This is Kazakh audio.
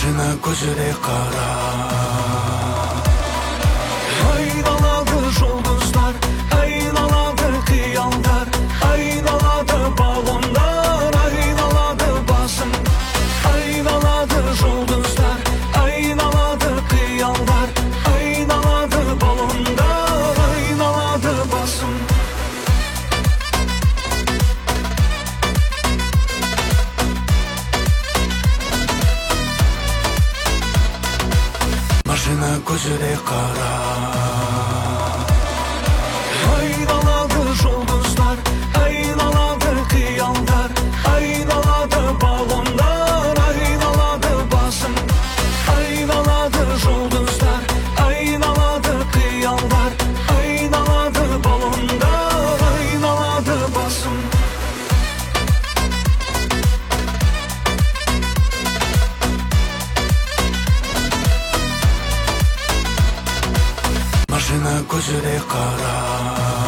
Машина көшеде қара. Айналады жұлдыздар, айналады қиялдар, айналады баллондар, айналады басым. Айналады жұлдыздар, айналады қиялдар, айналады баллондар, айналады басым. Машина көшеде қара. Айналады жұлдыздар, айналады қиялдар, айналады баллондар, айналады басым. Айналады жұлдыздар, айналады қиялдар, айналады баллондар, айналады басым. Машина көшеде қара.